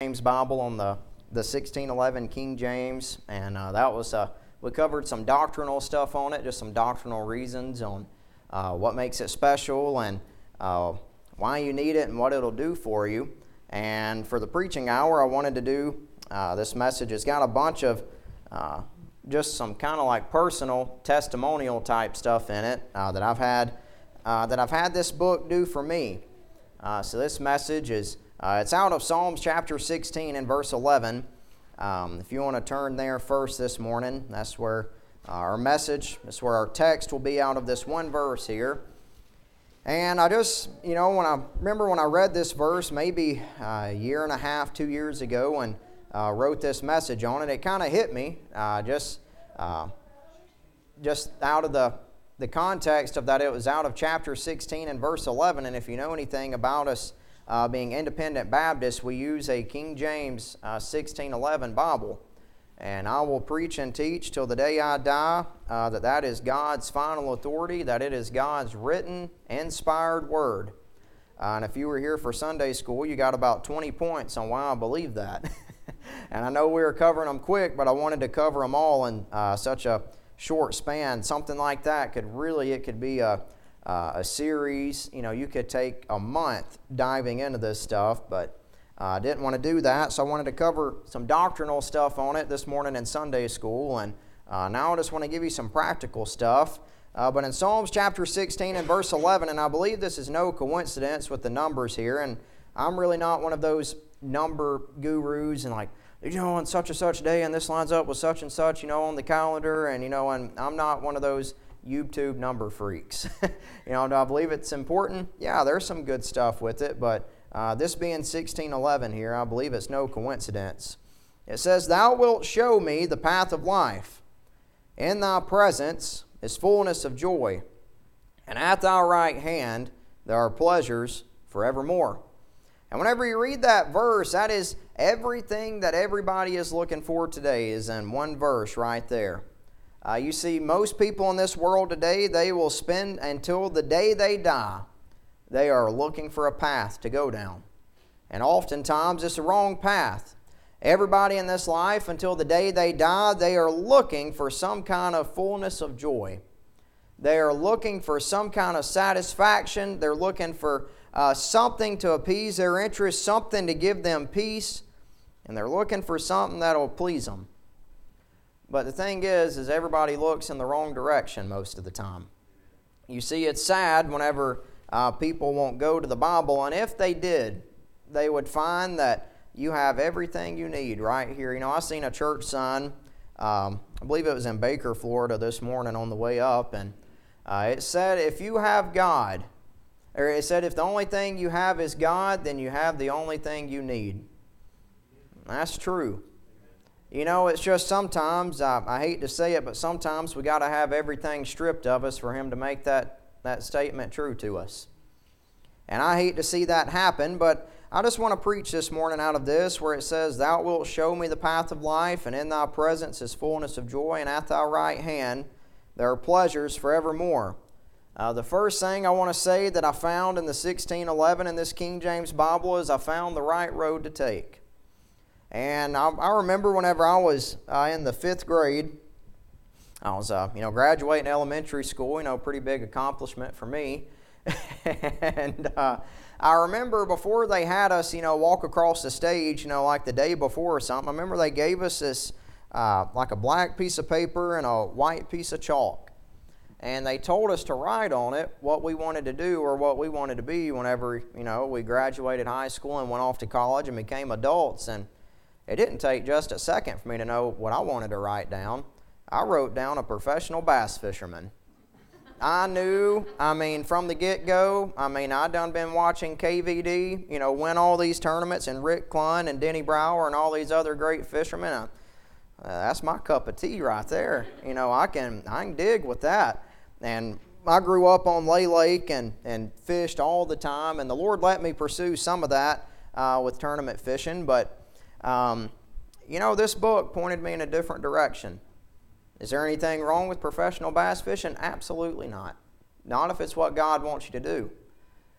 James Bible on the 1611 King James, and that was we covered some doctrinal stuff on it, just some doctrinal reasons on what makes it special and why you need it and what it'll do for you. And for the preaching hour, I wanted to do this message. It's got a bunch of just some kind of like personal testimonial type stuff in it that I've had this book do for me. So this message is it's out of Psalms chapter 16 and verse 11. If you want to turn there first this morning, that's where our message, that's where our text will be out of this one verse here. And I just, when I read this verse maybe a year and a half, 2 years ago, and wrote this message on it, it kind of hit me just out of the context of that it was out of chapter 16 and verse 11. And if you know anything about us being independent Baptists, we use a King James 1611 Bible. And I will preach and teach till the day I die that is God's final authority, that it is God's written, inspired word. And if you were here for Sunday school, you got about 20 points on why I believe that. And I know we were covering them quick, but I wanted to cover them all in such a short span. Something like that could be a series. You could take a month diving into this stuff, but I didn't want to do that, so I wanted to cover some doctrinal stuff on it this morning in Sunday school, and now I just want to give you some practical stuff. But in Psalms chapter 16 and verse 11, and I believe this is no coincidence with the numbers here, and I'm really not one of those number gurus and like, on such and such day, and this lines up with such and such, on the calendar, and, and I'm not one of those YouTube number freaks. Do I believe it's important? Yeah, there's some good stuff with it, but this being 1611 here, I believe it's no coincidence. It says, "Thou wilt show me the path of life. In thy presence is fullness of joy, and at thy right hand there are pleasures forevermore." And whenever you read that verse, that is everything that everybody is looking for today is in one verse right there. You see, most people in this world today, they will spend until the day they die, they are looking for a path to go down. And oftentimes it's the wrong path. Everybody in this life, until the day they die, they are looking for some kind of fullness of joy. They are looking for some kind of satisfaction. They're looking for something to appease their interest, something to give them peace, and they're looking for something that will please them. But the thing is everybody looks in the wrong direction most of the time. You see, it's sad whenever people won't go to the Bible, and if they did, they would find that you have everything you need right here. I seen a church sign, I believe it was in Baker, Florida this morning on the way up, and it said, if you have God, or it said, if the only thing you have is God, then you have the only thing you need. That's true. It's just sometimes, I hate to say it, but sometimes we got to have everything stripped of us for Him to make that statement true to us. And I hate to see that happen, but I just want to preach this morning out of this where it says, "Thou wilt show me the path of life, and in thy presence is fullness of joy, and at thy right hand there are pleasures forevermore." The first thing I want to say that I found in the 1611 in this King James Bible is I found the right road to take. And I remember whenever I was in the 5th grade, I was, graduating elementary school, pretty big accomplishment for me. And I remember before they had us, walk across the stage, like the day before or something, I remember they gave us this, like a black piece of paper and a white piece of chalk. And they told us to write on it what we wanted to do or what we wanted to be whenever, we graduated high school and went off to college and became adults. And it didn't take just a second for me to know what I wanted to write down. I wrote down a professional bass fisherman. I knew, from the get-go, I done been watching KVD, win all these tournaments, and Rick Clunn and Denny Brower and all these other great fishermen. That's my cup of tea right there. I can dig with that. And I grew up on Lay Lake and fished all the time, and the Lord let me pursue some of that with tournament fishing, but this book pointed me in a different direction. Is there anything wrong with professional bass fishing? Absolutely not. Not if it's what God wants you to do.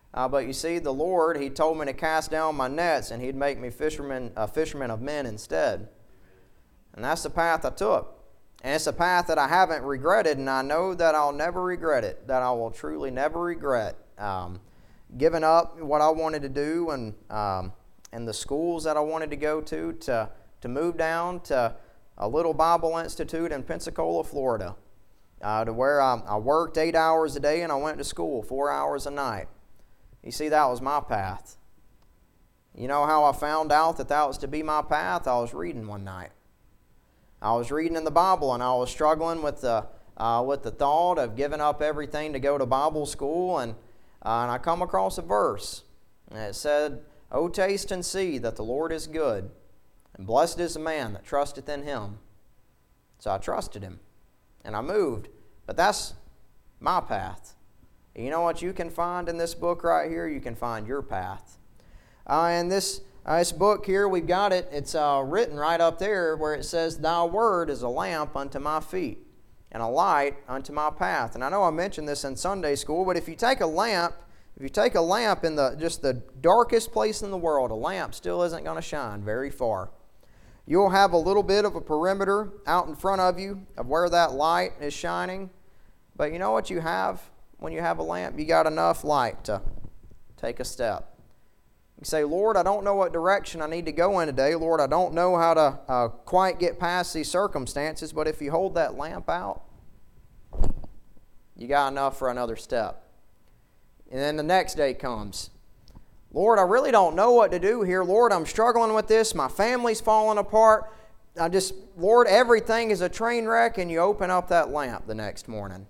But you see, the Lord, He told me to cast down my nets, and He'd make me a fisherman of men instead. And that's the path I took. And it's a path that I haven't regretted, and I know that I'll never regret it, that I will truly never regret. Giving up what I wanted to do and the schools that I wanted to go to move down to a little Bible institute in Pensacola, Florida, to where I worked 8 hours a day and I went to school 4 hours a night. You see, that was my path. You know how I found out that was to be my path? I was reading one night. I was reading in the Bible, and I was struggling with the thought of giving up everything to go to Bible school, and I come across a verse, and it said, "O taste and see that the Lord is good, and blessed is the man that trusteth in Him." So I trusted Him, and I moved. But that's my path. You know what you can find in this book right here? You can find your path. And this book here, we've got it. It's written right up there where it says, "Thy word is a lamp unto my feet, and a light unto my path." And I know I mentioned this in Sunday school, but if you take a lamp in just the darkest place in the world, a lamp still isn't going to shine very far. You'll have a little bit of a perimeter out in front of you of where that light is shining. But you know what you have when you have a lamp? You got enough light to take a step. You say, "Lord, I don't know what direction I need to go in today. Lord, I don't know how to quite get past these circumstances." But if you hold that lamp out, you got enough for another step. And then the next day comes. "Lord, I really don't know what to do here. Lord, I'm struggling with this. My family's falling apart. Lord, everything is a train wreck." And you open up that lamp the next morning.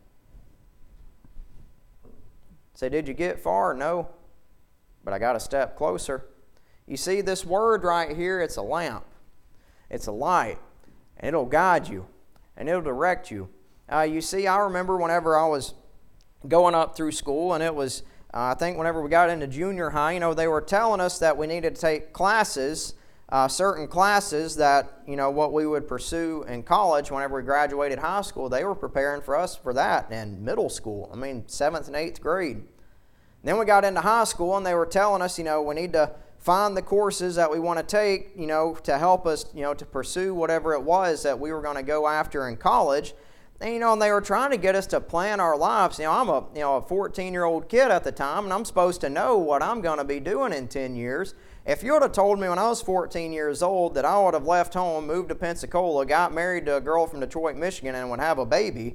Say, "Did you get far?" "No, but I got a step closer." You see, this word right here, it's a lamp. It's a light. And it'll guide you. And it'll direct you. You see, I remember whenever I was going up through school, and it was, I think whenever we got into junior high, they were telling us that we needed to take classes, certain classes that, what we would pursue in college whenever we graduated high school. They were preparing for us for that in middle school. 7th and 8th grade. Then we got into high school, and they were telling us, we need to find the courses that we want to take, to help us, to pursue whatever it was that we were going to go after in college. And, and they were trying to get us to plan our lives. I'm a 14-year-old kid at the time, and I'm supposed to know what I'm going to be doing in 10 years. If you would have told me when I was 14 years old that I would have left home, moved to Pensacola, got married to a girl from Detroit, Michigan, and would have a baby,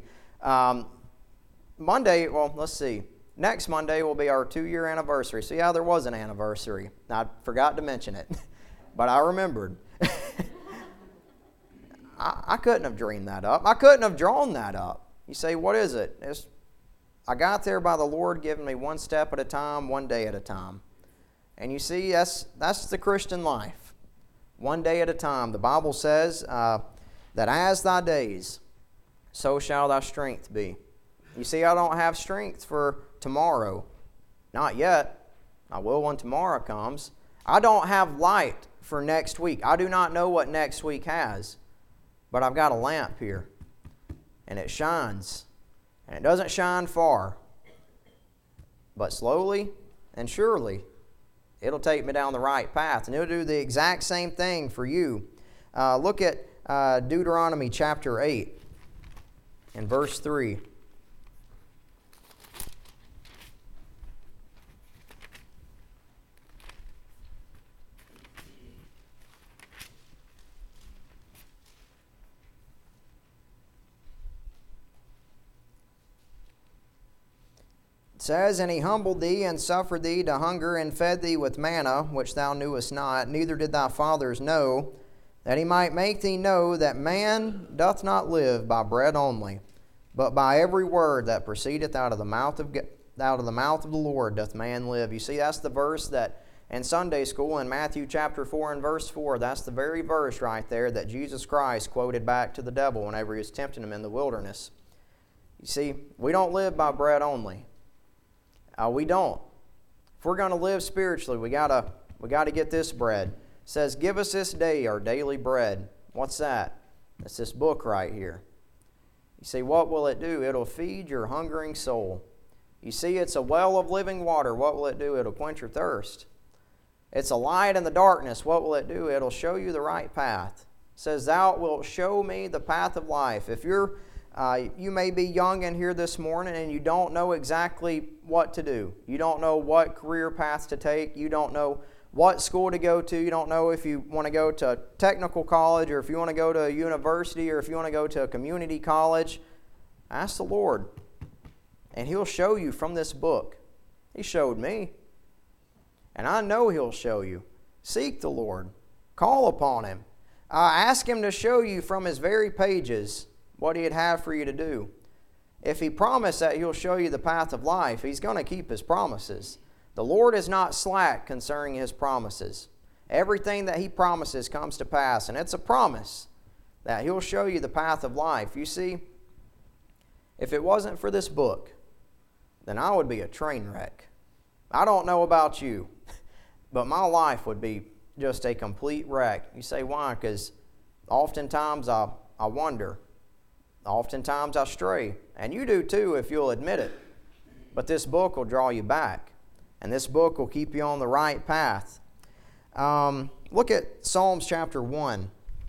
next Monday will be our 2-year anniversary. So yeah, there was an anniversary. I forgot to mention it, but I remembered. I couldn't have dreamed that up. I couldn't have drawn that up. You say, what is it? I got there by the Lord giving me one step at a time, one day at a time. And you see, that's the Christian life. One day at a time. The Bible says that as thy days, so shall thy strength be. You see, I don't have strength for tomorrow. Not yet. I will when tomorrow comes. I don't have light for next week. I do not know what next week has. But I've got a lamp here. And it shines. And it doesn't shine far. But slowly and surely, it'll take me down the right path. And it'll do the exact same thing for you. Look at Deuteronomy chapter 8 and verse 3. Says, "And he humbled thee, and suffered thee to hunger, and fed thee with manna, which thou knewest not, neither did thy fathers know, that he might make thee know that man doth not live by bread only, but by every word that proceedeth out of the mouth of the Lord doth man live." You see, that's the verse that in Sunday school in Matthew chapter 4 and verse 4, that's the very verse right there that Jesus Christ quoted back to the devil whenever he was tempting him in the wilderness. You see, we don't live by bread only. We don't. If we're going to live spiritually, we gotta get this bread. It says, "Give us this day our daily bread." What's that? That's this book right here. You see, what will it do? It'll feed your hungering soul. You see, it's a well of living water. What will it do? It'll quench your thirst. It's a light in the darkness. What will it do? It'll show you the right path. It says, thou wilt show me the path of life. If you may be young in here this morning and you don't know exactly what to do. You don't know what career path to take. You don't know what school to go to. You don't know if you want to go to technical college or if you want to go to a university or if you want to go to a community college. Ask the Lord, and He'll show you from this book. He showed me, and I know He'll show you. Seek the Lord. Call upon Him. Ask Him to show you from His very pages what He'd have for you to do. If He promised that He'll show you the path of life, He's going to keep His promises. The Lord is not slack concerning His promises. Everything that He promises comes to pass, and it's a promise that He'll show you the path of life. You see, if it wasn't for this book, then I would be a train wreck. I don't know about you, but my life would be just a complete wreck. You say, why? Because oftentimes I wonder. Oftentimes I stray. And you do too if you'll admit it. But this book will draw you back. And this book will keep you on the right path. Look at Psalms chapter 1.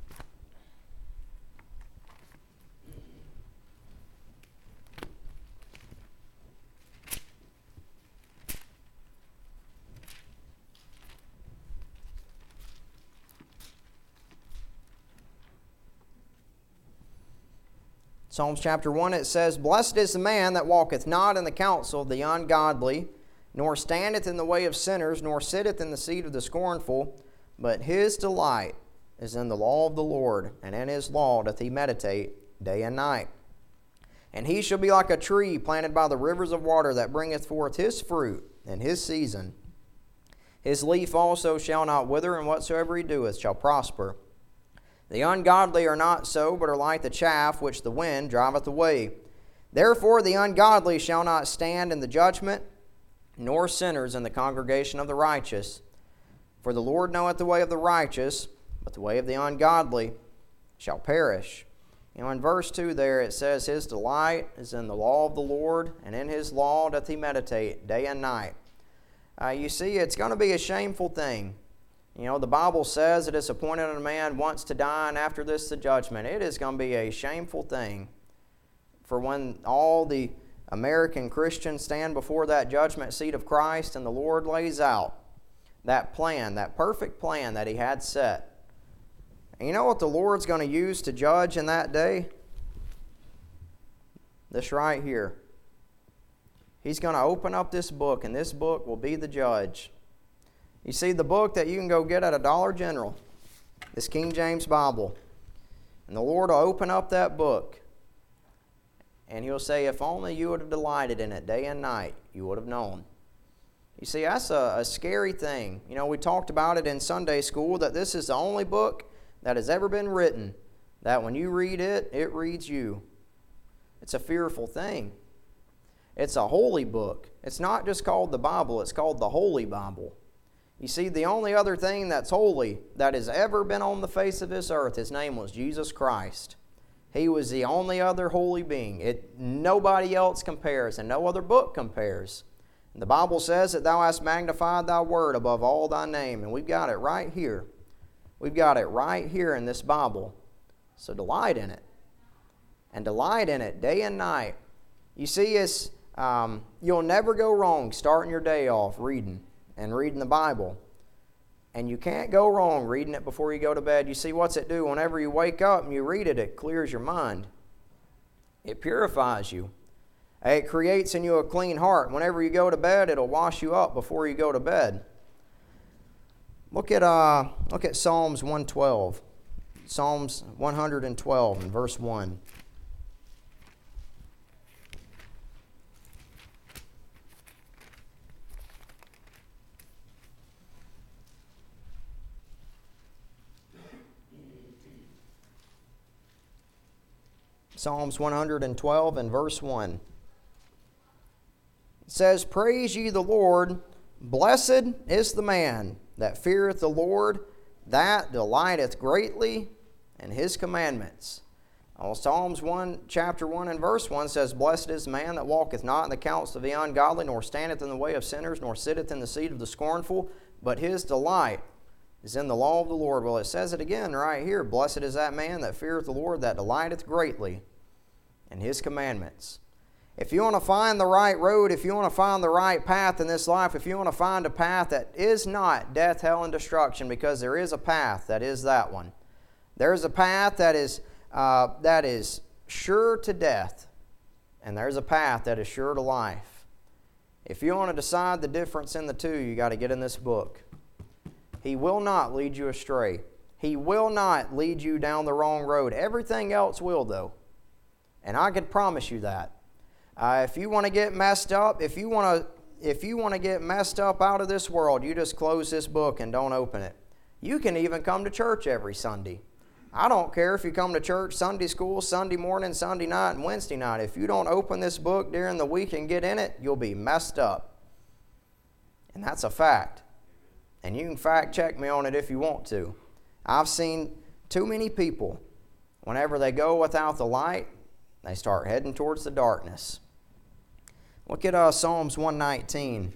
Psalms chapter 1, it says, Blessed is the man that walketh not in the counsel of the ungodly, nor standeth in the way of sinners, nor sitteth in the seat of the scornful, but his delight is in the law of the Lord, and in His law doth he meditate day and night. And he shall be like a tree planted by the rivers of water, that bringeth forth his fruit in his season. His leaf also shall not wither, and whatsoever he doeth shall prosper. The ungodly are not so, but are like the chaff which the wind driveth away. Therefore the ungodly shall not stand in the judgment, nor sinners in the congregation of the righteous. For the Lord knoweth the way of the righteous, but the way of the ungodly shall perish. In verse 2 there it says, His delight is in the law of the Lord, and in His law doth he meditate day and night. You see, it's going to be a shameful thing. You know, the Bible says it is appointed unto man once to die, and after this the judgment. It is going to be a shameful thing for when all the American Christians stand before that judgment seat of Christ and the Lord lays out that plan, that perfect plan that He had set. And you know what the Lord's going to use to judge in that day? This right here. He's going to open up this book, and this book will be the judge. You see, the book that you can go get at a Dollar General, this King James Bible, and the Lord will open up that book, and He'll say, if only you would have delighted in it day and night, you would have known. You see, that's a scary thing. You know, we talked about it in Sunday school, that this is the only book that has ever been written, that when you read it, it reads you. It's a fearful thing. It's a holy book. It's not just called the Bible, it's called the Holy Bible. You see, the only other thing that's holy that has ever been on the face of this earth, His name was Jesus Christ. He was the only other holy being. Nobody else compares, and no other book compares. And the Bible says that Thou hast magnified Thy word above all Thy name, and we've got it right here. We've got it right here in this Bible. So delight in it. And delight in it day and night. You see, you'll never go wrong starting your day off reading the Bible. And you can't go wrong reading it before you go to bed. You see, what's it do? Whenever you wake up and you read it, it clears your mind. It purifies you. It creates in you a clean heart. Whenever you go to bed, it'll wash you up before you go to bed. Look at Psalms 112. Psalms 112 and verse 1. Psalms 112 and verse 1. It says, Praise ye the Lord, blessed is the man that feareth the Lord, that delighteth greatly in His commandments. Psalms 1, chapter 1 and verse 1 says, Blessed is the man that walketh not in the counsel of the ungodly, nor standeth in the way of sinners, nor sitteth in the seat of the scornful, but his delight is in the law of the Lord. Well, it says it again right here. Blessed is that man that feareth the Lord, that delighteth greatly in his commandments. If you want to find the right road, if you want to find the right path in this life, if you want to find a path that is not death, hell, and destruction, because there is a path that is that one. There is a path that is sure to death, and there's a path that is sure to life. If you want to decide the difference in the two, you got to get in this book. He will not lead you astray. He will not lead you down the wrong road. Everything else will, though. And I can promise you that. If you want to get messed up, if you want to get messed up out of this world, you just close this book and don't open it. You can even come to church every Sunday. I don't care if you come to church Sunday school, Sunday morning, Sunday night, and Wednesday night. If you don't open this book during the week and get in it, you'll be messed up. And that's a fact. And you can fact check me on it if you want to. I've seen too many people, whenever they go without the light, they start heading towards the darkness. Look at Psalms 119.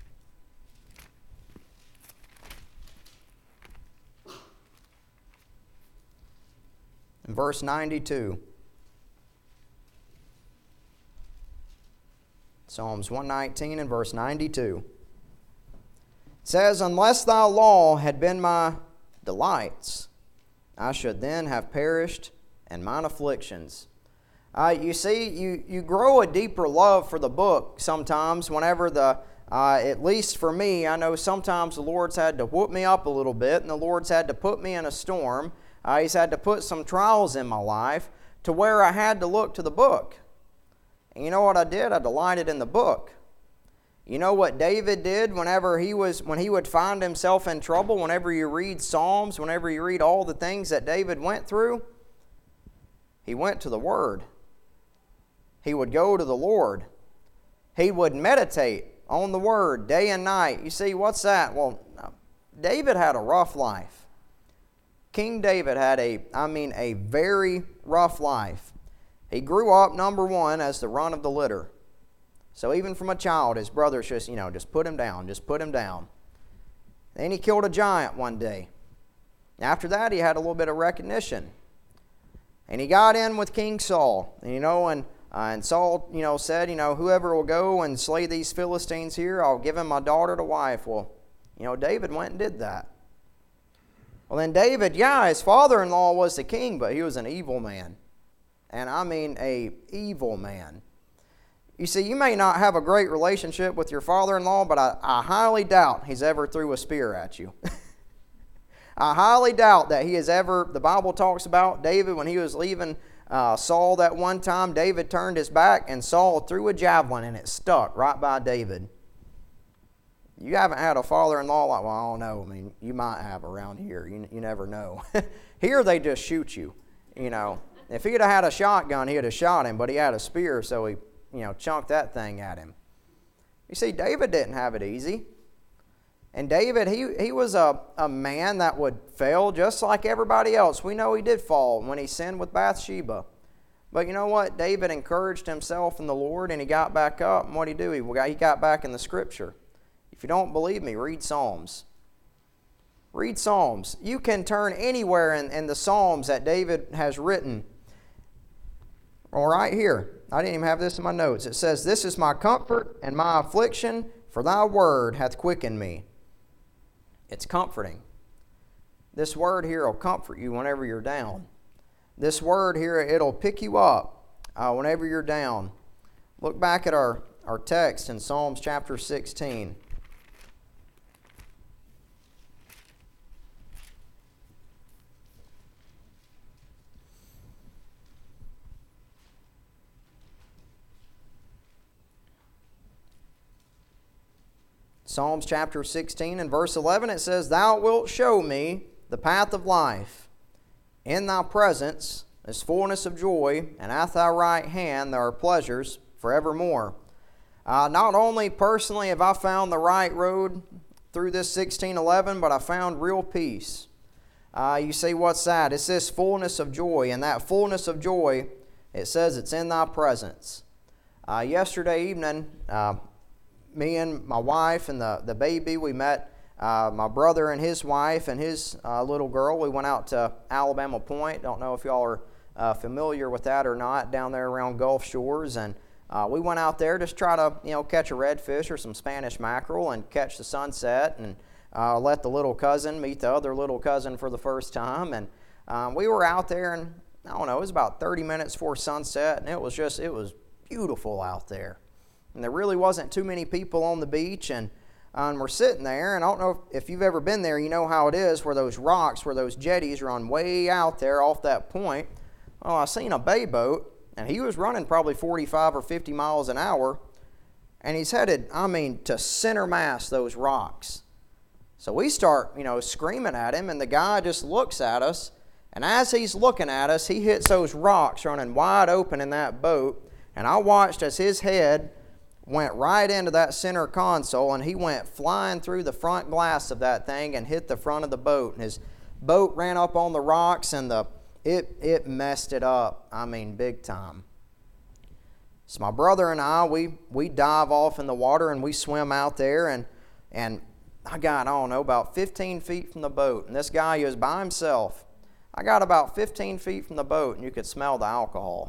In verse 92. Psalms 119 and verse 92. It says, Unless thy law had been my delights, I should then have perished in mine afflictions. You see, you grow a deeper love for the book sometimes whenever at least for me, I know sometimes the Lord's had to whoop me up a little bit, and the Lord's had to put me in a storm. He's had to put some trials in my life to where I had to look to the book. And you know what I did? I delighted in the book. You know what David did when he would find himself in trouble? Whenever you read Psalms, whenever you read all the things that David went through, he went to the Word. He would go to the Lord. He would meditate on the Word day and night. You see, what's that? Well, David had a rough life. King David had a very rough life. He grew up, number one, as the run of the litter. So even from a child, his brothers just put him down, just put him down. Then he killed a giant one day. After that, he had a little bit of recognition. And he got in with King Saul. And Saul, said, whoever will go and slay these Philistines here, I'll give him my daughter to wife. Well, David went and did that. Well, then David, his father-in-law was the king, but he was an evil man. And I mean a evil man. You see, you may not have a great relationship with your father-in-law, but I highly doubt he's ever threw a spear at you. I highly doubt that he has ever, the Bible talks about David when he was leaving Saul that one time. David turned his back and Saul threw a javelin and it stuck right by David. You haven't had a father-in-law like, well, I don't know. I mean, you might have around here. You never know. Here they just shoot you, If he'd have had a shotgun, he'd have shot him, but he had a spear, so he, chunked that thing at him. You see, David didn't have it easy. And David, he was a man that would fail just like everybody else. We know he did fall when he sinned with Bathsheba. But you know what? David encouraged himself in the Lord, and he got back up. And what did he do? He got back in the Scripture. If you don't believe me, read Psalms. Read Psalms. You can turn anywhere in the Psalms that David has written. Well, right here. I didn't even have this in my notes. It says, This is my comfort and my affliction, for thy word hath quickened me. It's comforting. This word here will comfort you whenever you're down. This word here, it'll pick you up whenever you're down. Look back at our text in Psalms chapter 16. Psalms chapter 16 and verse 11, it says, Thou wilt show me the path of life. In thy presence is fullness of joy, and at thy right hand there are pleasures forevermore. Not only personally have I found the right road through this 1611, but I found real peace. you see what's that? It's this fullness of joy, and that fullness of joy, it says it's in thy presence. Yesterday evening, me and my wife and the baby, we met my brother and his wife and his little girl. We went out to Alabama Point. Don't know if y'all are familiar with that or not, down there around Gulf Shores. And we went out there just try to catch a redfish or some Spanish mackerel and catch the sunset, and let the little cousin meet the other little cousin for the first time. And we were out there, and I don't know, it was about 30 minutes before sunset, and it was beautiful out there. And there really wasn't too many people on the beach, and we're sitting there, and I don't know if you've ever been there, you know how it is, where those rocks, where those jetties run way out there off that point. Well, I seen a bay boat, and he was running probably 45 or 50 miles an hour, and he's headed, to center mass those rocks. So we start, screaming at him, and the guy just looks at us, and as he's looking at us, he hits those rocks running wide open in that boat, and I watched as his head went right into that center console, and he went flying through the front glass of that thing and hit the front of the boat, and his boat ran up on the rocks, and it messed it up, big time. So my brother and I, we dive off in the water, and we swim out there, and I got, about 15 feet from the boat, and this guy was by himself. I got about 15 feet from the boat, and you could smell the alcohol.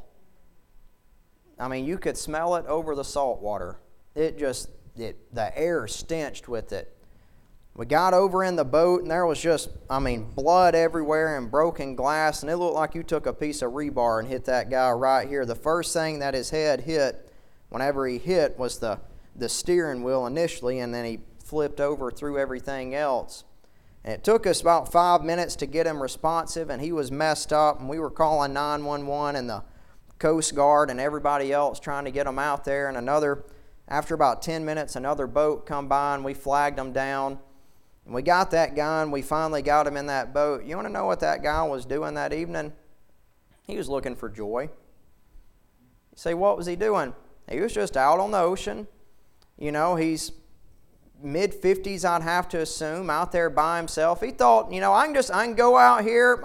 You could smell it over the salt water. The air stenched with it. We got over in the boat, and there was just, blood everywhere and broken glass, and it looked like you took a piece of rebar and hit that guy right here. The first thing that his head hit, whenever he hit, was the steering wheel initially, and then he flipped over through everything else. And it took us about 5 minutes to get him responsive, and he was messed up, and we were calling 911 and the Coast Guard and everybody else trying to get him out there. And after about 10 minutes, another boat come by, and we flagged him down. And we got that guy, and we finally got him in that boat. You want to know what that guy was doing that evening? He was looking for joy. You say, what was he doing? He was just out on the ocean. He's mid-50s, I'd have to assume, out there by himself. He thought, I can go out here,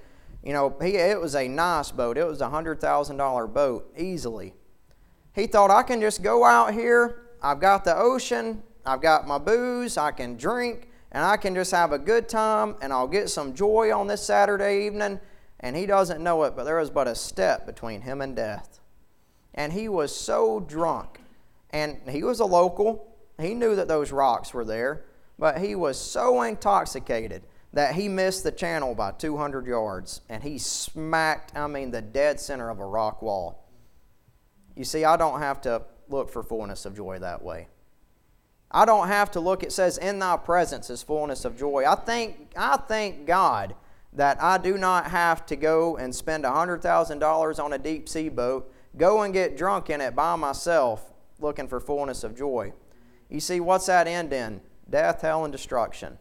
it was a nice boat. It was a $100,000 boat, easily. He thought, I can just go out here, I've got the ocean, I've got my booze, I can drink, and I can just have a good time, and I'll get some joy on this Saturday evening. And he doesn't know it, but there was but a step between him and death. And he was so drunk, and he was a local. He knew that those rocks were there, but he was so intoxicated that he missed the channel by 200 yards, and he smacked, the dead center of a rock wall. You see, I don't have to look for fullness of joy that way. I don't have to look, it says, in thy presence is fullness of joy. I thank God that I do not have to go and spend $100,000 on a deep sea boat, go and get drunk in it by myself, looking for fullness of joy. You see, what's that end in? Death, hell, and destruction.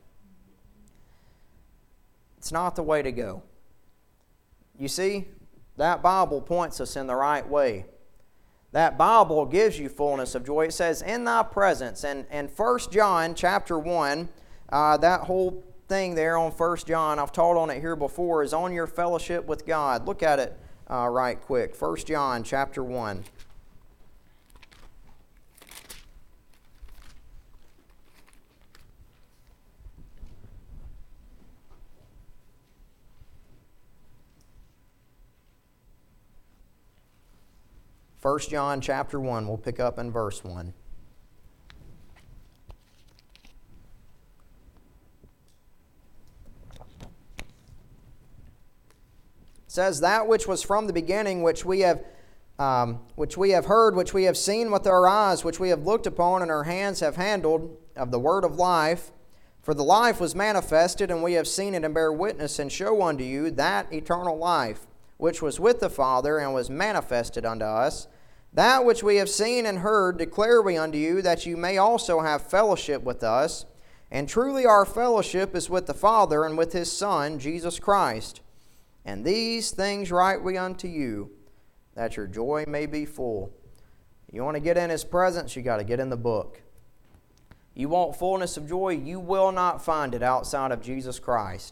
It's not the way to go. You see, that Bible points us in the right way. That Bible gives you fullness of joy. It says, in thy presence. And 1 John chapter 1, that whole thing there on 1 John, I've taught on it here before, is on your fellowship with God. Look at it right quick. 1 John chapter 1. First John chapter 1, we'll pick up in verse 1. It says, that which was from the beginning, which we have heard, which we have seen with our eyes, which we have looked upon, and our hands have handled, of the word of life. For the life was manifested, and we have seen it, and bear witness, and show unto you that eternal life, which was with the Father, and was manifested unto us. That which we have seen and heard declare we unto you, that you may also have fellowship with us. And truly our fellowship is with the Father and with His Son, Jesus Christ. And these things write we unto you, that your joy may be full. You want to get in His presence, you got to get in the book. You want fullness of joy, you will not find it outside of Jesus Christ.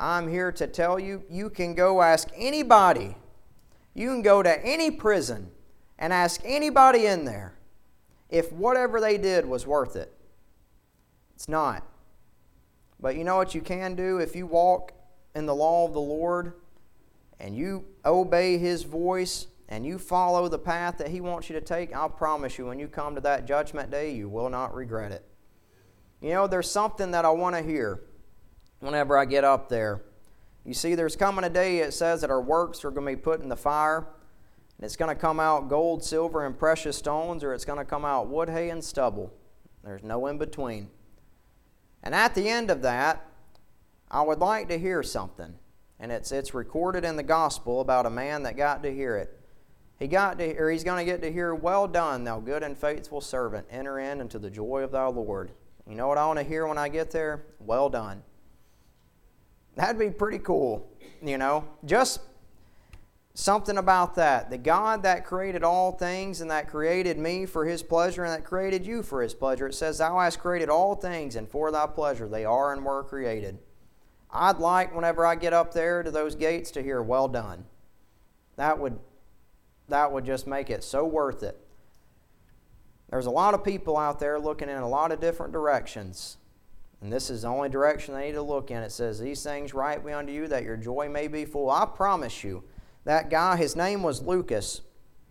I'm here to tell you, you can go ask anybody. You can go to any prison and ask anybody in there if whatever they did was worth it. It's not. But you know what you can do? If you walk in the law of the Lord and you obey His voice and you follow the path that He wants you to take, I'll promise you when you come to that judgment day, you will not regret it. You know, there's something that I want to hear whenever I get up there. You see, there's coming a day, it says, that our works are going to be put in the fire. And it's going to come out gold, silver, and precious stones, or it's going to come out wood, hay, and stubble. There's no in between. And at the end of that, I would like to hear something. And it's recorded in the gospel about a man that got to hear it. He's going to get to hear, "Well done, thou good and faithful servant. Enter in into the joy of thy Lord." You know what I want to hear when I get there? Well done. That'd be pretty cool, you know. Just something about that. The God that created all things and that created me for His pleasure and that created you for His pleasure. It says, "Thou hast created all things, and for thy pleasure they are and were created." I'd like, whenever I get up there to those gates, to hear, "Well done." That would just make it so worth it. There's a lot of people out there looking in a lot of different directions. And this is the only direction they need to look in. It says, "These things write we unto you, that your joy may be full." I promise you, that guy, his name was Lucas.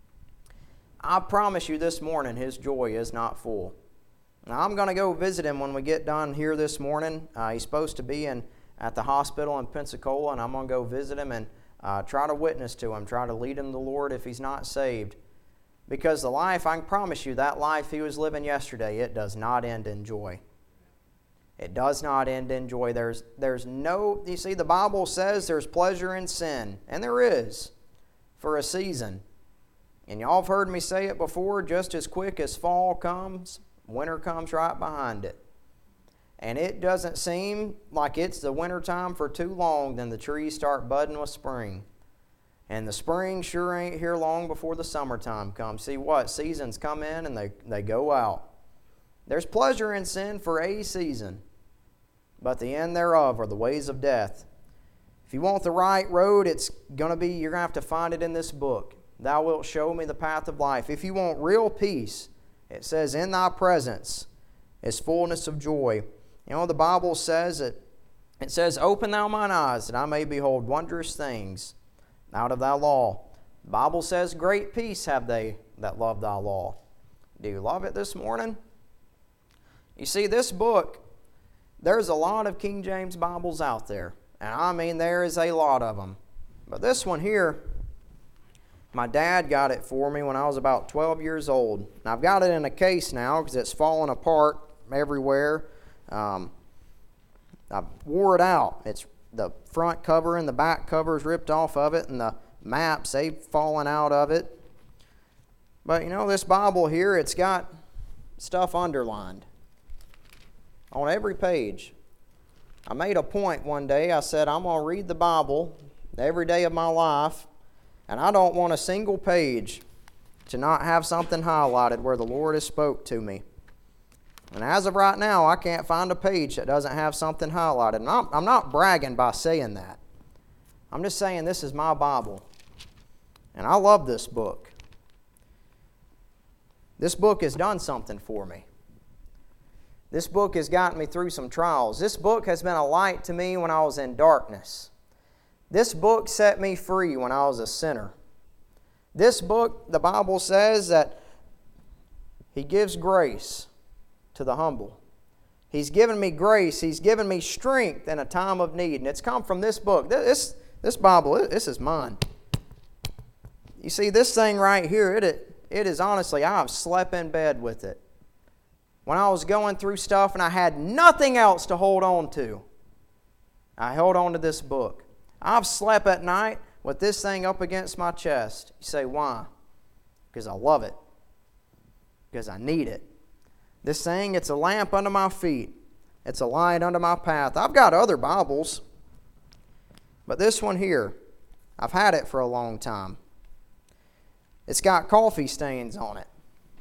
I promise you this morning, his joy is not full. Now, I'm going to go visit him when we get done here this morning. He's supposed to be at the hospital in Pensacola, and I'm going to go visit him and try to witness to him, try to lead him to the Lord if he's not saved. Because the life, I can promise you, that life he was living yesterday, it does not end in joy. It does not end in joy. There's no, you see, the Bible says there's pleasure in sin, and there is, for a season. And y'all have heard me say it before, just as quick as fall comes, winter comes right behind it. And it doesn't seem like it's the winter time for too long, then the trees start budding with spring. And the spring sure ain't here long before the summertime comes. See what? Seasons come in and they go out. There's pleasure in sin for a season, but the end thereof are the ways of death. If you want the right road, you're going to have to find it in this book. "Thou wilt show me the path of life." If you want real peace, it says, "In thy presence is fullness of joy." You know, the Bible says it says, "Open thou mine eyes, that I may behold wondrous things out of thy law." The Bible says, "Great peace have they that love thy law." Do you love it this morning? You see, this book, there's a lot of King James Bibles out there. And I mean, there is a lot of them. But this one here, my dad got it for me when I was about 12 years old. And I've got it in a case now because it's fallen apart everywhere. I wore it out. It's the front cover and the back cover is ripped off of it, and the maps, they've fallen out of it. But you know, this Bible here, it's got stuff underlined on every page. I made a point one day. I said, I'm going to read the Bible every day of my life, and I don't want a single page to not have something highlighted where the Lord has spoke to me. And as of right now, I can't find a page that doesn't have something highlighted. And I'm not bragging by saying that. I'm just saying this is my Bible. And I love this book. This book has done something for me. This book has gotten me through some trials. This book has been a light to me when I was in darkness. This book set me free when I was a sinner. This book, the Bible says that He gives grace to the humble. He's given me grace. He's given me strength in a time of need. And it's come from this book. This Bible, this is mine. You see, this thing right here, it is honestly, I've slept in bed with it. When I was going through stuff and I had nothing else to hold on to, I held on to this book. I've slept at night with this thing up against my chest. You say, why? Because I love it. Because I need it. This thing, it's a lamp under my feet. It's a light under my path. I've got other Bibles, but this one here, I've had it for a long time. It's got coffee stains on it.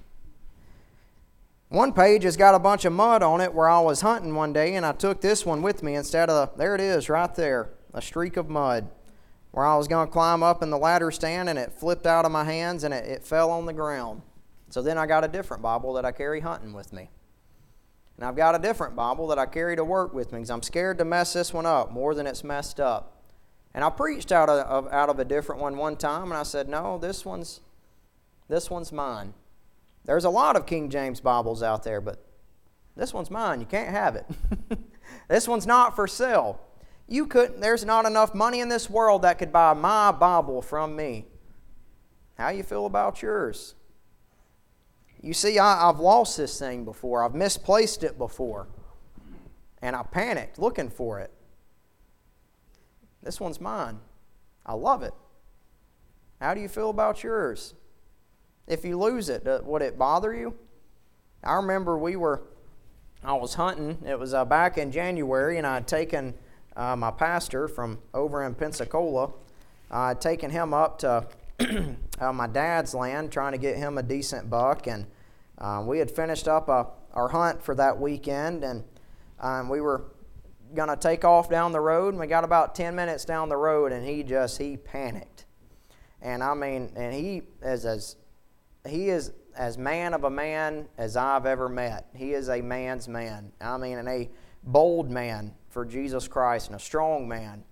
One page has got a bunch of mud on it where I was hunting one day, and I took this one with me instead of, there it is right there. a streak of mud, where I was going to climb up in the ladder stand, and it flipped out of my hands and it fell on the ground. So then I got a different Bible that I carry hunting with me. And I've got a different Bible that I carry to work with me because I'm scared to mess this one up more than it's messed up. And I preached out of a different one time, and I said, no, this one's mine. There's a lot of King James Bibles out there, but this one's mine. You can't have it. This one's not for sale. There's not enough money in this world that could buy my Bible from me. How you feel about yours? You see, I've lost this thing before. I've misplaced it before. And I panicked looking for it. This one's mine. I love it. How do you feel about yours? If you lose it, would it bother you? I remember I was hunting. It was back in January, and I had taken my pastor from over in Pensacola. I had taken him up to my dad's land, trying to get him a decent buck, and we had finished up our hunt for that weekend, and we were going to take off down the road, and we got about 10 minutes down the road, and he panicked. And I mean, and he is as man of a man as I've ever met. He is a man's man. I mean, and a bold man for Jesus Christ, and a strong man.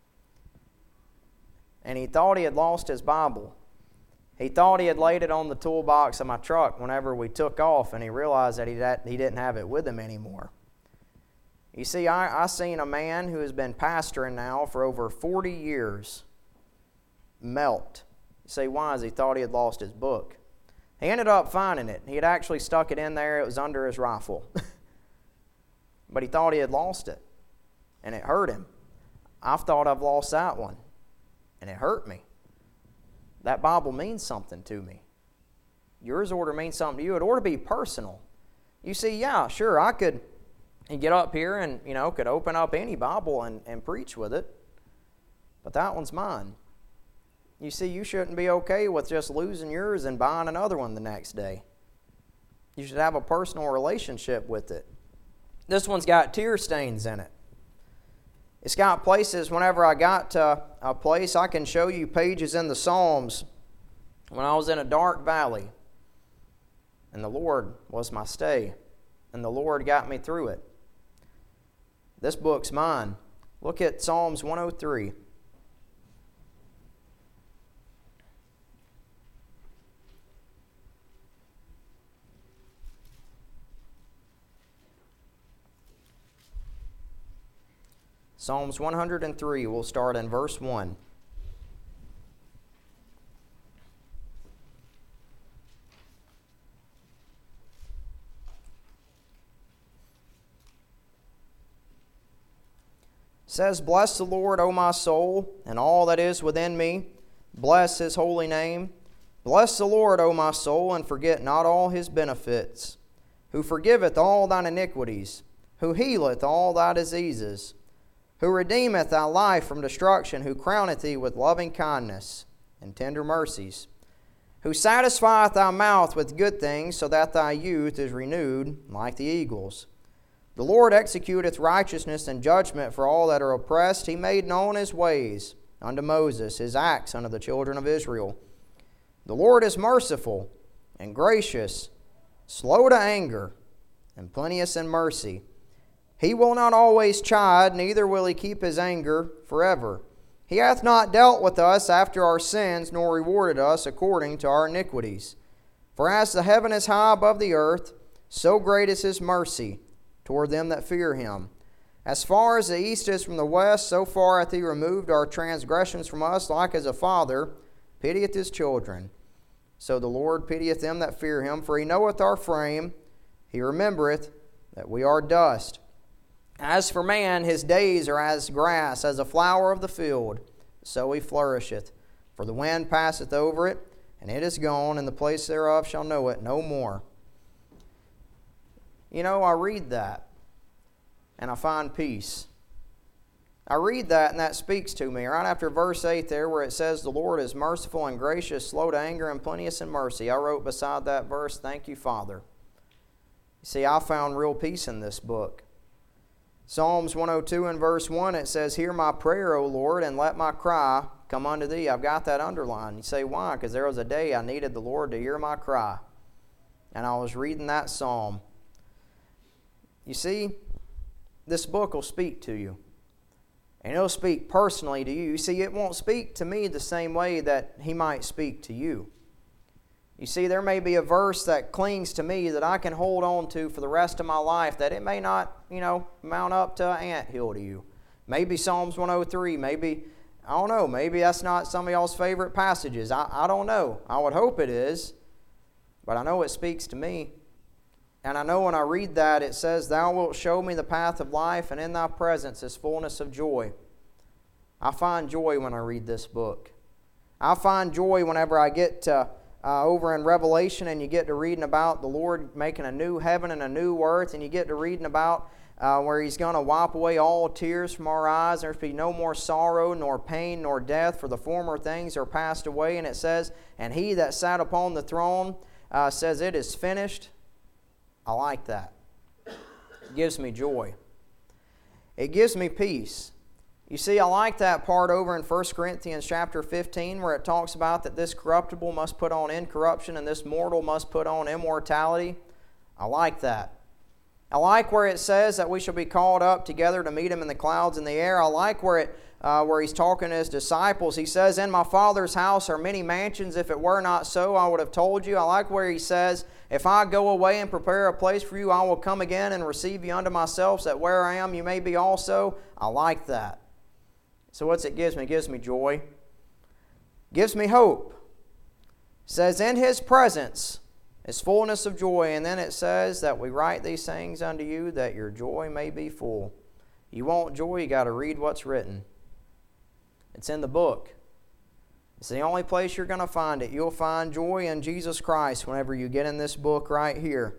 And he thought he had lost his Bible. He thought he had laid it on the toolbox of my truck whenever we took off, and he realized that he didn't have it with him anymore. You see, I seen a man who has been pastoring now for over 40 years melt. You say, why? Is he thought he had lost his book. He ended up finding it. He had actually stuck it in there. It was under his rifle. But he thought he had lost it, and it hurt him. I've thought I've lost that one, and it hurt me. That Bible means something to me. Yours ought to mean something to you. It ought to be personal. You see, yeah, sure, I could get up here and, could open up any Bible and preach with it, but that one's mine. You see, you shouldn't be okay with just losing yours and buying another one the next day. You should have a personal relationship with it. This one's got tear stains in it. It's got places, whenever I got to a place, I can show you pages in the Psalms when I was in a dark valley. And the Lord was my stay. And the Lord got me through it. This book's mine. Look at Psalms 103. Psalms 103, we'll start in verse 1. It says, "Bless the Lord, O my soul, and all that is within me. Bless his holy name. Bless the Lord, O my soul, and forget not all his benefits, who forgiveth all thine iniquities, who healeth all thy diseases, who redeemeth thy life from destruction, who crowneth thee with loving kindness and tender mercies, who satisfieth thy mouth with good things, so that thy youth is renewed like the eagles. The Lord executeth righteousness and judgment for all that are oppressed. He made known his ways unto Moses, his acts unto the children of Israel. The Lord is merciful and gracious, slow to anger, and plenteous in mercy. He will not always chide, neither will he keep his anger forever. He hath not dealt with us after our sins, nor rewarded us according to our iniquities. For as the heaven is high above the earth, so great is his mercy toward them that fear him. As far as the east is from the west, so far hath he removed our transgressions from us, like as a father pitieth his children. So the Lord pitieth them that fear him, for he knoweth our frame. He remembereth that we are dust. As for man, his days are as grass, as a flower of the field, so he flourisheth. For the wind passeth over it, and it is gone, and the place thereof shall know it no more." I read that, and I find peace. I read that, and that speaks to me. Right after verse 8 there, where it says, "The Lord is merciful and gracious, slow to anger, and plenteous in mercy," I wrote beside that verse, "Thank you, Father." You see, I found real peace in this book. Psalms 102 and verse 1, it says, "Hear my prayer, O Lord, and let my cry come unto thee." I've got that underlined. You say, why? Because there was a day I needed the Lord to hear my cry. And I was reading that psalm. You see, this book will speak to you. And it'll speak personally to you. You see, it won't speak to me the same way that He might speak to you. You see, there may be a verse that clings to me that I can hold on to for the rest of my life, that it may not, mount up to an anthill to you. Maybe Psalms 103, maybe, I don't know, maybe that's not some of y'all's favorite passages. I don't know. I would hope it is. But I know it speaks to me. And I know when I read that, it says, "Thou wilt show me the path of life, and in Thy presence is fullness of joy." I find joy when I read this book. I find joy whenever I get to over in Revelation, and you get to reading about the Lord making a new heaven and a new earth, and you get to reading about where He's going to wipe away all tears from our eyes. There's be no more sorrow, nor pain, nor death, for the former things are passed away. And it says, "And He that sat upon the throne says, It is finished." I like that. It gives me joy. It gives me peace. You see, I like that part over in 1 Corinthians chapter 15 where it talks about that this corruptible must put on incorruption and this mortal must put on immortality. I like that. I like where it says that we shall be called up together to meet Him in the clouds in the air. I like where He's talking to His disciples. He says, "In my Father's house are many mansions. If it were not so, I would have told you." I like where He says, "If I go away and prepare a place for you, I will come again and receive you unto myself, so that where I am you may be also." I like that. So what's it gives me? It gives me joy. It gives me hope. It says, "In His presence is fullness of joy." And then it says that we write these things unto you that your joy may be full. You want joy, you got to read what's written. It's in the book. It's the only place you're going to find it. You'll find joy in Jesus Christ whenever you get in this book right here.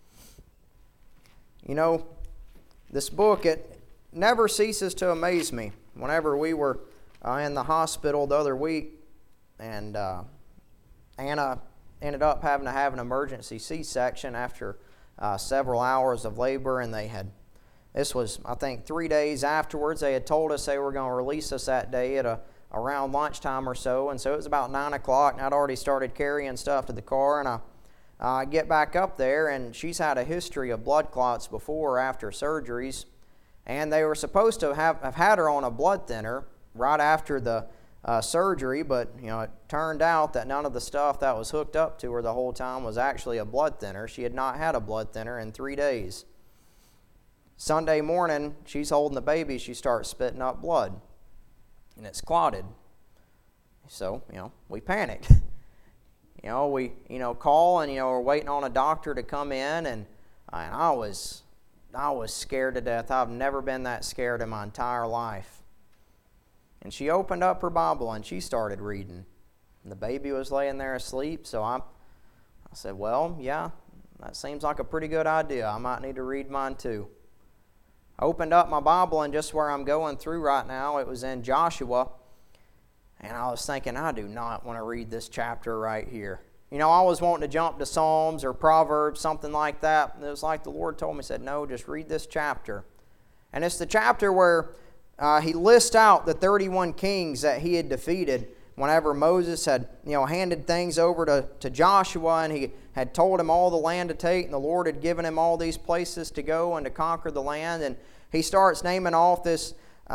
This book, it never ceases to amaze me. Whenever we were in the hospital the other week, and Anna ended up having to have an emergency C-section after several hours of labor, and this was, I think, 3 days afterwards. They had told us they were going to release us that day at around lunchtime or so, and so it was about 9 o'clock, and I'd already started carrying stuff to the car, and I get back up there, and she's had a history of blood clots before or after surgeries, and they were supposed to have had her on a blood thinner right after the surgery, but it turned out that none of the stuff that was hooked up to her the whole time was actually a blood thinner. She had not had a blood thinner in 3 days. Sunday morning, she's holding the baby. She starts spitting up blood, and it's clotted. So, we panic. We call, and we're waiting on a doctor to come in, and I was scared to death. I've never been that scared in my entire life. And she opened up her Bible and she started reading. And the baby was laying there asleep, so I said, "Well, yeah, that seems like a pretty good idea. I might need to read mine too." I opened up my Bible, and just where I'm going through right now, it was in Joshua. And I was thinking, I do not want to read this chapter right here. I was wanting to jump to Psalms or Proverbs, something like that. And it was like the Lord told me, said, "No, just read this chapter." And it's the chapter where He lists out the 31 kings that He had defeated whenever Moses had handed things over to Joshua, and he had told him all the land to take, and the Lord had given him all these places to go and to conquer the land. And he starts naming off this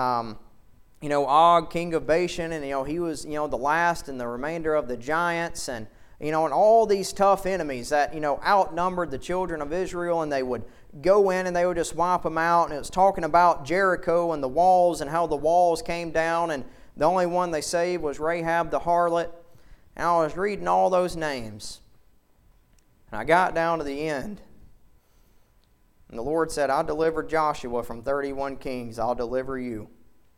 Og, king of Bashan, and he was the last and the remainder of the giants, and and all these tough enemies that outnumbered the children of Israel, and they would go in and they would just wipe them out. And it was talking about Jericho and the walls and how the walls came down, and the only one they saved was Rahab the harlot. And I was reading all those names, and I got down to the end, and the Lord said, "I delivered Joshua from 31 kings. I'll deliver you."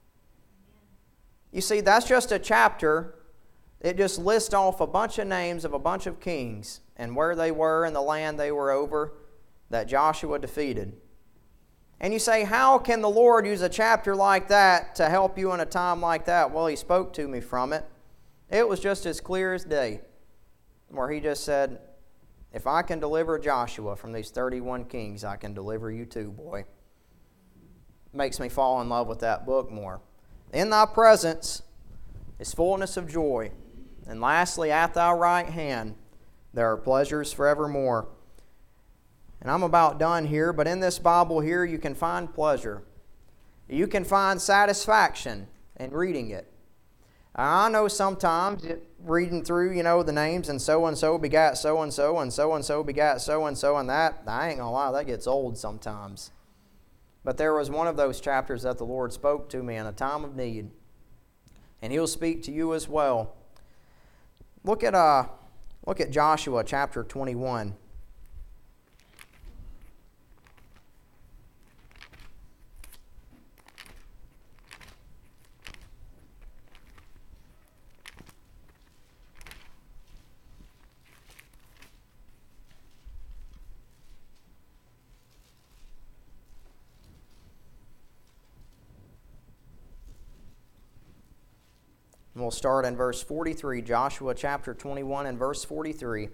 You see, that's just a chapter. It just lists off a bunch of names of a bunch of kings and where they were and the land they were over that Joshua defeated. And you say, how can the Lord use a chapter like that to help you in a time like that? Well, He spoke to me from it. It was just as clear as day, where He just said, if I can deliver Joshua from these 31 kings, I can deliver you too, boy. makes me fall in love with that book more. In thy presence is fullness of joy. And lastly, at thy right hand there are pleasures forevermore. And I'm about done here, but in this Bible here you can find pleasure. You can find satisfaction in reading it. I know sometimes reading through, the names and so begat so-and-so, and so begat so-and-so, and that, I ain't gonna lie, that gets old sometimes. But there was one of those chapters that the Lord spoke to me in a time of need. And He'll speak to you as well. Look at Joshua chapter 21. And we'll start in verse 43, Joshua chapter 21 and verse 43.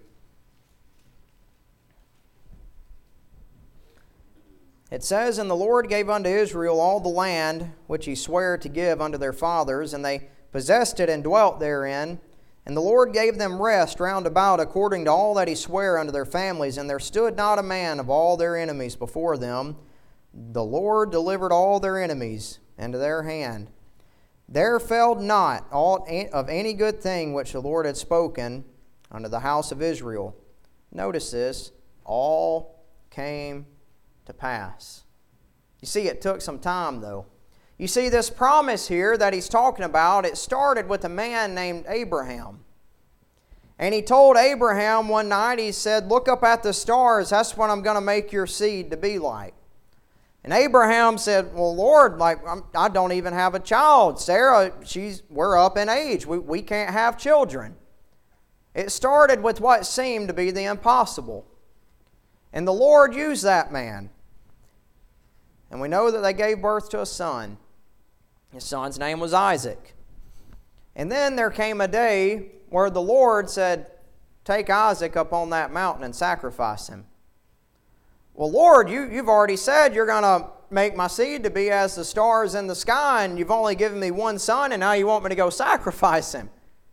It says, And the Lord gave unto Israel all the land which He sware to give unto their fathers, and they possessed it and dwelt therein. And the Lord gave them rest round about according to all that He sware unto their families, and there stood not a man of all their enemies before them. The Lord delivered all their enemies into their hand. There failed not aught of any good thing which the Lord had spoken unto the house of Israel. Notice this, all came to pass. You see, it took some time though. You see, this promise here that He's talking about, it started with a man named Abraham. And He told Abraham one night, He said, Look up at the stars, that's what I'm going to make your seed to be like. And Abraham said, Well, Lord, I don't even have a child. Sarah, we're up in age. We can't have children. It started with what seemed to be the impossible. And the Lord used that man. And we know that they gave birth to a son. His son's name was Isaac. And then there came a day where the Lord said, Take Isaac up on that mountain and sacrifice him. Well, Lord, you've already said you're going to make my seed to be as the stars in the sky, and you've only given me one son, and now you want me to go sacrifice him.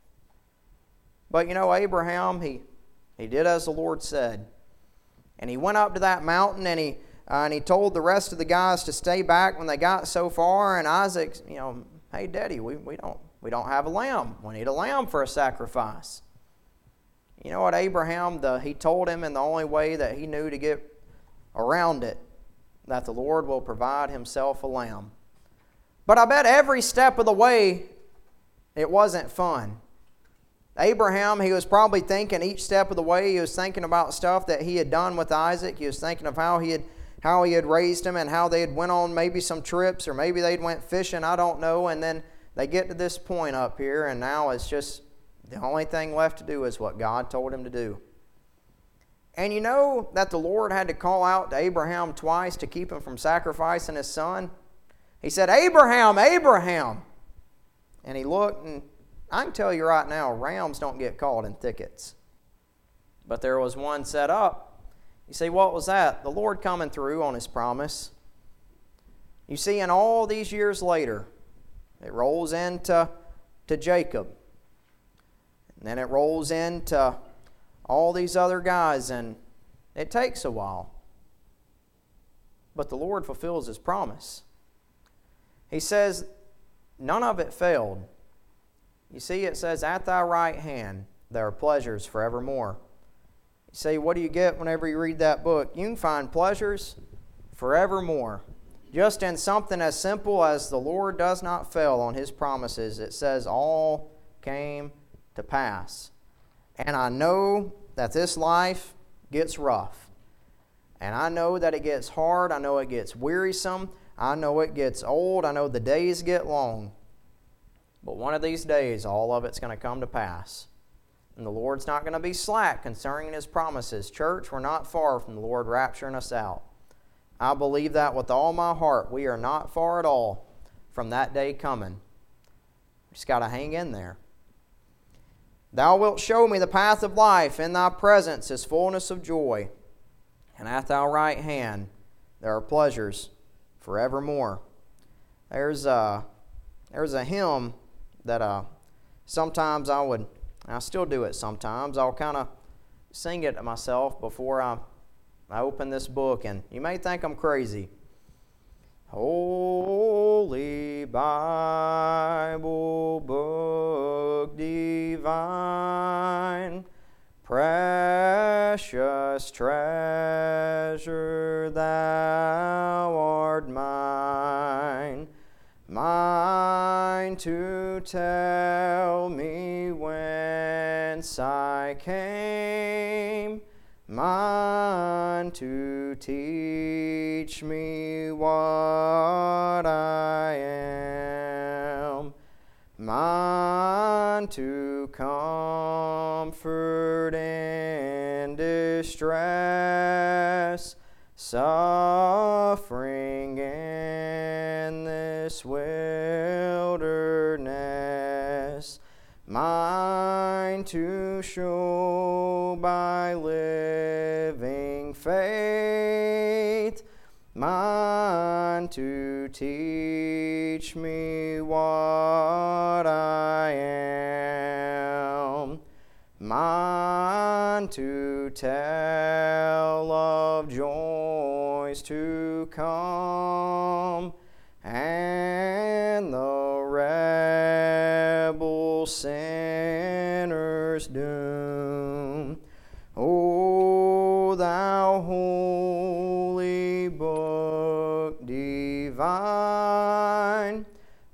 But Abraham, he did as the Lord said. And he went up to that mountain, and he told the rest of the guys to stay back when they got so far. And Isaac, hey, Daddy, we don't have a lamb. We need a lamb for a sacrifice. You know what, Abraham, he told him in the only way that he knew to get around it, that the Lord will provide Himself a lamb. But I bet every step of the way it wasn't fun. Abraham, he was probably thinking each step of the way, he was thinking about stuff that he had done with Isaac. He was thinking of how he had raised him and how they had went on maybe some trips, or maybe they'd went fishing, I don't know. And then they get to this point up here, and now it's just the only thing left to do is what God told him to do. And you know that the Lord had to call out to Abraham twice to keep him from sacrificing his son? He said, Abraham, Abraham! And he looked, and I can tell you right now, rams don't get caught in thickets. But there was one set up. You see, what was that? The Lord coming through on His promise. You see, in all these years later, it rolls into Jacob. And then it rolls into all these other guys, and it takes a while. But the Lord fulfills His promise. He says, none of it failed. You see, it says, At thy right hand there are pleasures forevermore. You say, what do you get whenever you read that book? You can find pleasures forevermore. Just in something as simple as the Lord does not fail on His promises. It says, all came to pass. And I know that this life gets rough. And I know that it gets hard. I know it gets wearisome. I know it gets old. I know the days get long. But one of these days, all of it's going to come to pass. And the Lord's not going to be slack concerning His promises. Church, we're not far from the Lord rapturing us out. I believe that with all my heart. We are not far at all from that day coming. Just got to hang in there. Thou wilt show me the path of life. In Thy presence is fullness of joy. And at Thy right hand there are pleasures forevermore. there's a hymn that sometimes I still do it sometimes. I'll kind of sing it to myself before I open this book, and you may think I'm crazy. Holy Bible book divine, precious treasure, thou art mine, mine to tell me whence I came, mine to teach me what I am, mine to comfort in distress, suffering in this wilderness, mine to show by living faith, mine to teach me what I am, mine to tell of joys to come, and the rebel sinner's doom. O thou holy book divine,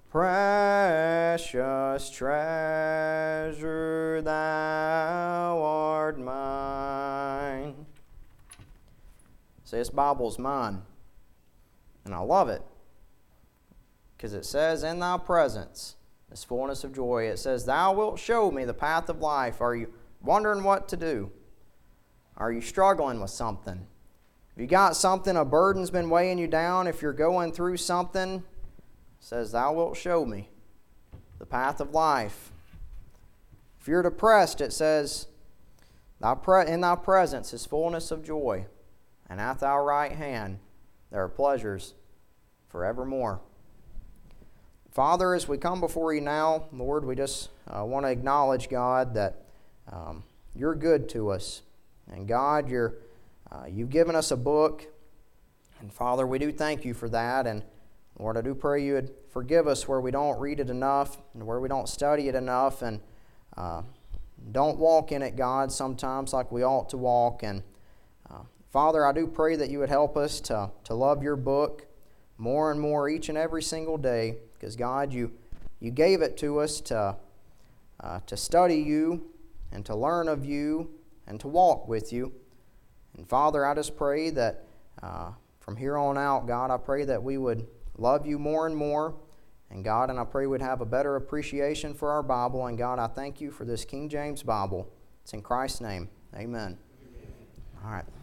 precious treasure, thou art mine. See, this Bible's mine, and I love it, because it says, in thy presence is fullness of joy. It says, thou wilt show me the path of life. Are you wondering what to do? Are you struggling with something? Have you got something, a burden's been weighing you down? If you're going through something, it says, thou wilt show me the path of life. If you're depressed, it says, in thy presence is fullness of joy, and at thy right hand there are pleasures forevermore. Father, as we come before you now, Lord, we just want to acknowledge, God, that you're good to us. And God, you've given us a book. And Father, we do thank you for that. And Lord, I do pray you would forgive us where we don't read it enough and where we don't study it enough and don't walk in it, God, sometimes like we ought to walk. And Father, I do pray that you would help us to love your book more and more each and every single day. Because God, you gave it to us to study you and to learn of you and to walk with you. And Father, I just pray that from here on out, God, I pray that we would love you more and more. And God, and I pray we'd have a better appreciation for our Bible. And God, I thank you for this King James Bible. It's in Christ's name. Amen. All right.